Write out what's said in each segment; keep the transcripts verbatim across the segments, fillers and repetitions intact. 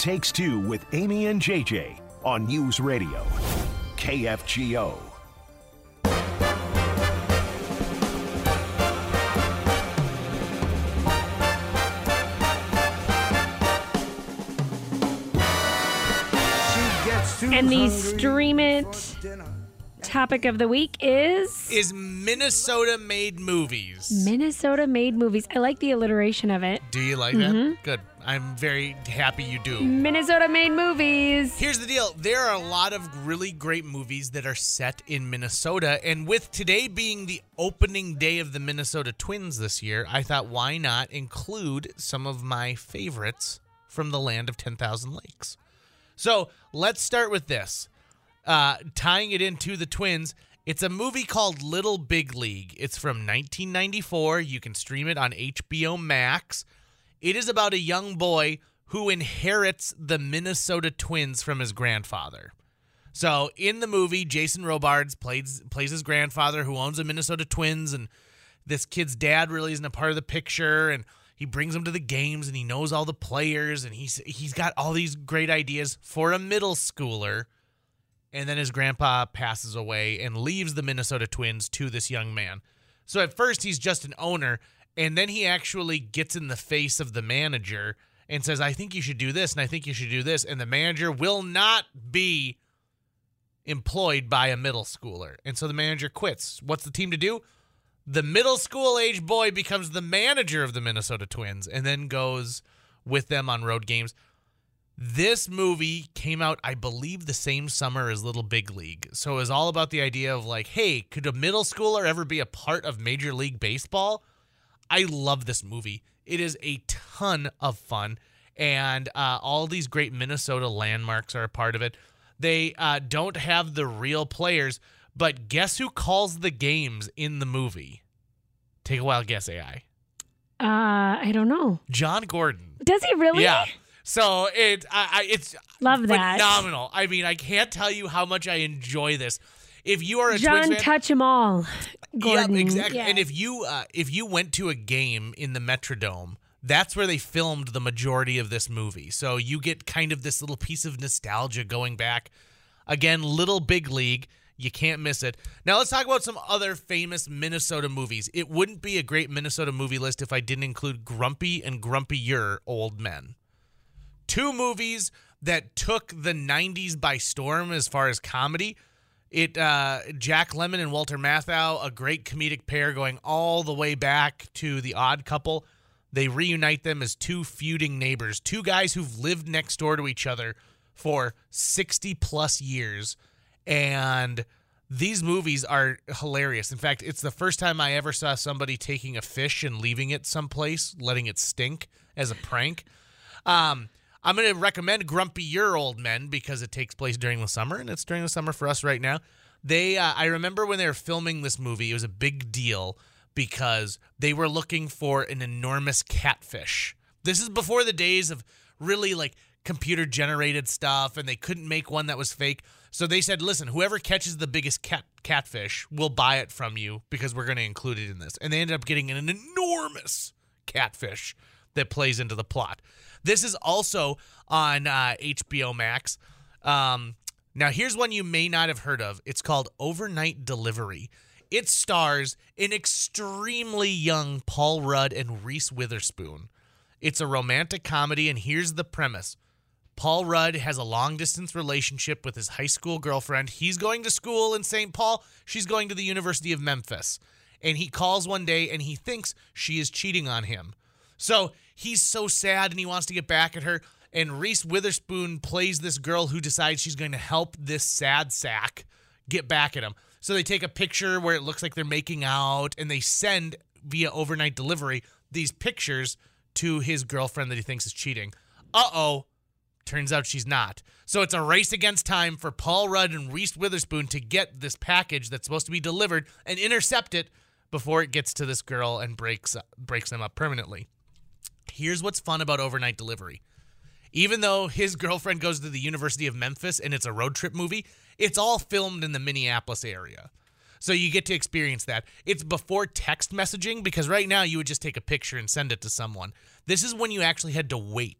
Takes Two with Amy and J J on News Radio, K F G O. And the Stream It topic of the week is... Is Minnesota-made movies. Minnesota-made movies. I like the alliteration of it. Do you like mm-hmm. that? Good. I'm very happy you do. Minnesota-made movies. Here's the deal. There are a lot of really great movies that are set in Minnesota. And with today being the opening day of the Minnesota Twins this year, I thought, why not include some of my favorites from the land of ten thousand lakes? So let's start with this. Uh, tying it into the Twins, it's a movie called Little Big League. It's from nineteen ninety-four. You can stream it on H B O Max. It is about a young boy who inherits the Minnesota Twins from his grandfather. So in the movie, Jason Robards plays plays his grandfather who owns the Minnesota Twins, and this kid's dad really isn't a part of the picture, and he brings him to the games, and he knows all the players, and he's he's got all these great ideas for a middle schooler. And then his grandpa passes away and leaves the Minnesota Twins to this young man. So at first, he's just an owner, and then he actually gets in the face of the manager and says, I think you should do this, and I think you should do this. And the manager will not be employed by a middle schooler. And so the manager quits. What's the team to do? The middle school age boy becomes the manager of the Minnesota Twins and then goes with them on road games. This movie came out, I believe, the same summer as Little Big League. So it was all about the idea of like, hey, could a middle schooler ever be a part of Major League Baseball? I love this movie. It is a ton of fun, and uh, all these great Minnesota landmarks are a part of it. They uh, don't have the real players, but guess who calls the games in the movie? Take a wild guess, A I. Uh, I don't know. John Gordon. Does he really? Yeah. So it, I, I, it's Love that. phenomenal. I mean, I can't tell you how much I enjoy this. If you are a John, Twins fan, touch 'em all. Gordon. Yep, exactly. Yeah. And if you uh, if you went to a game in the Metrodome, that's where they filmed the majority of this movie. So you get kind of this little piece of nostalgia going back. Again, Little Big League. You can't miss it. Now let's talk about some other famous Minnesota movies. It wouldn't be a great Minnesota movie list if I didn't include Grumpy and Grumpier Old Men. Two movies that took the nineties by storm as far as comedy. It uh, Jack Lemmon and Walter Matthau, a great comedic pair going all the way back to The Odd Couple. They reunite them as two feuding neighbors, two guys who've lived next door to each other for sixty plus years. And these movies are hilarious. In fact, it's the first time I ever saw somebody taking a fish and leaving it someplace, letting it stink as a prank. Um, I'm going to recommend Grumpy Your Old Men because it takes place during the summer, and it's during the summer for us right now. They, uh, I remember when they were filming this movie, it was a big deal because they were looking for an enormous catfish. This is before the days of really like computer-generated stuff, and they couldn't make one that was fake. So they said, listen, whoever catches the biggest cat catfish, we'll buy it from you because we're going to include it in this. And they ended up getting an enormous catfish that plays into the plot. This is also on uh, H B O Max. Um, now, here's one you may not have heard of. It's called Overnight Delivery. It stars an extremely young Paul Rudd and Reese Witherspoon. It's a romantic comedy, and here's the premise. Paul Rudd has a long-distance relationship with his high school girlfriend. He's going to school in Saint Paul. She's going to the University of Memphis. And he calls one day, and he thinks she is cheating on him. So he's so sad, and he wants to get back at her. And Reese Witherspoon plays this girl who decides she's going to help this sad sack get back at him. So they take a picture where it looks like they're making out, and they send, via overnight delivery, these pictures to his girlfriend that he thinks is cheating. Uh-oh. Turns out she's not. So it's a race against time for Paul Rudd and Reese Witherspoon to get this package that's supposed to be delivered and intercept it before it gets to this girl and breaks breaks them up permanently. Here's what's fun about overnight delivery. Even though his girlfriend goes to the University of Memphis and it's a road trip movie, it's all filmed in the Minneapolis area. So you get to experience that. It's before text messaging because right now you would just take a picture and send it to someone. This is when you actually had to wait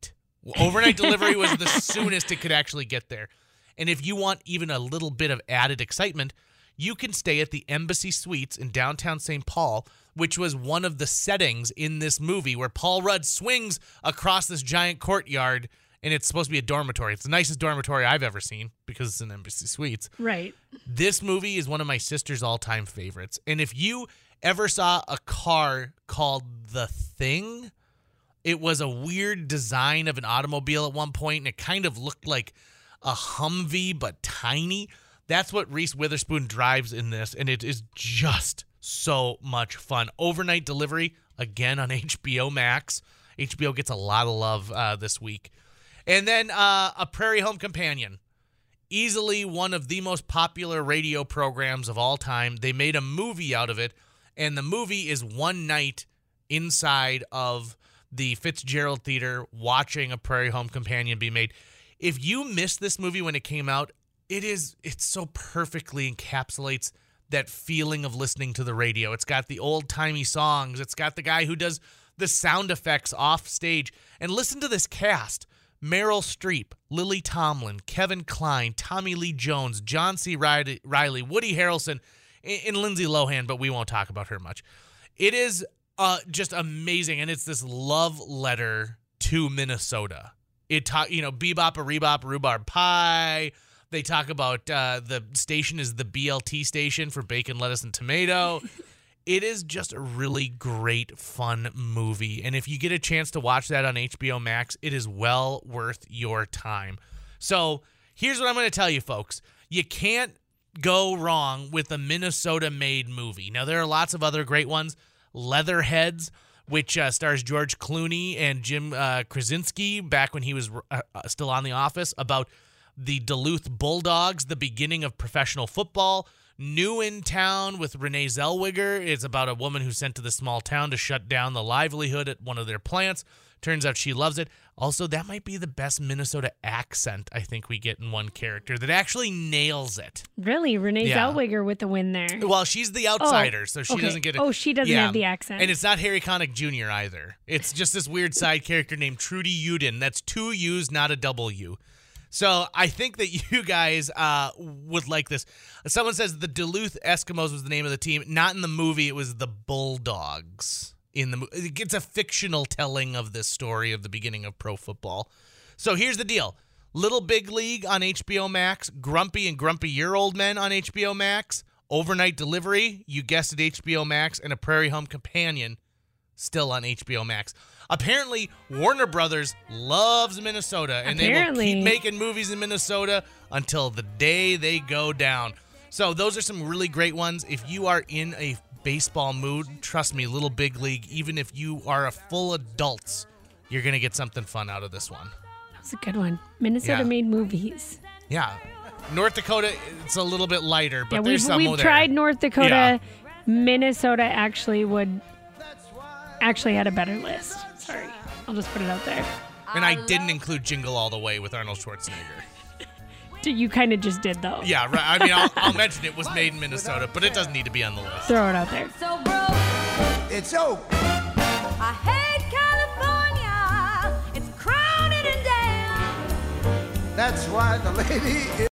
Overnight delivery was the soonest it could actually get there. And if you want even a little bit of added excitement, you can stay at the Embassy Suites in downtown Saint Paul, which was one of the settings in this movie where Paul Rudd swings across this giant courtyard, and it's supposed to be a dormitory. It's the nicest dormitory I've ever seen because it's an Embassy Suites. Right. This movie is one of my sister's all-time favorites. And if you ever saw a car called The Thing, it was a weird design of an automobile at one point, and it kind of looked like a Humvee, but tiny. That's what Reese Witherspoon drives in this, and it is just so much fun. Overnight delivery, again on H B O Max. H B O gets a lot of love uh, this week. And then uh, A Prairie Home Companion. Easily one of the most popular radio programs of all time. They made a movie out of it, and the movie is one night inside of the Fitzgerald Theater watching A Prairie Home Companion be made. If you missed this movie when it came out, it is it so perfectly encapsulates that feeling of listening to the radio. It's got the old-timey songs. It's got the guy who does the sound effects off stage. And listen to this cast. Meryl Streep, Lily Tomlin, Kevin Kline, Tommy Lee Jones, John C. Reilly, Woody Harrelson, and Lindsay Lohan, but we won't talk about her much. It is uh, just amazing, and it's this love letter to Minnesota. It talk, you know, bebop, a rebop, rhubarb pie. They talk about uh, the station is the B L T station for bacon, lettuce, and tomato. It is just a really great, fun movie. And if you get a chance to watch that on H B O Max, it is well worth your time. So here's what I'm going to tell you, folks. You can't go wrong with a Minnesota-made movie. Now, there are lots of other great ones. Leatherheads, which uh, stars George Clooney and Jim uh, Krasinski back when he was uh, still on The Office, about the Duluth Bulldogs, the beginning of professional football. New in Town with Renee Zellweger. It's about a woman who's sent to the small town to shut down the livelihood at one of their plants. Turns out she loves it. Also, that might be the best Minnesota accent I think we get in one character that actually nails it. Really? Renee Yeah. Zellweger with the win there. Well, she's the outsider, Oh, so she okay. doesn't get it. Oh, she doesn't have the accent. And it's not Harry Connick Junior either. It's just this weird side character named Trudy Uden. That's two U's, not a double U. So I think that you guys uh, would like this. Someone says the Duluth Eskimos was the name of the team. Not in the movie. It was the Bulldogs. In the mo- It's a fictional telling of this story of the beginning of pro football. So here's the deal. Little Big League on H B O Max. Grumpy and Grumpy Year Old Men on H B O Max. Overnight Delivery, you guessed it, H B O Max. And A Prairie Home Companion, still on H B O Max. Apparently, Warner Brothers loves Minnesota, and Apparently. they will keep making movies in Minnesota until the day they go down. So those are some really great ones. If you are in a baseball mood, trust me, Little Big League, even if you are a full adults, you're going to get something fun out of this one. That was a good one. Minnesota Yeah. made movies. Yeah. North Dakota, it's a little bit lighter, but Yeah, there's we've, some we've there. tried North Dakota. Yeah. Minnesota actually would actually had a better list. Sorry. I'll just put it out there. And I didn't include Jingle All the Way with Arnold Schwarzenegger. You kind of just did, though. Yeah, right. I mean, I'll, I'll mention it was made in Minnesota, but it doesn't need to be on the list. Throw it out there. So broke, It's oak. I hate California. It's crowded and damn. That's why the lady is.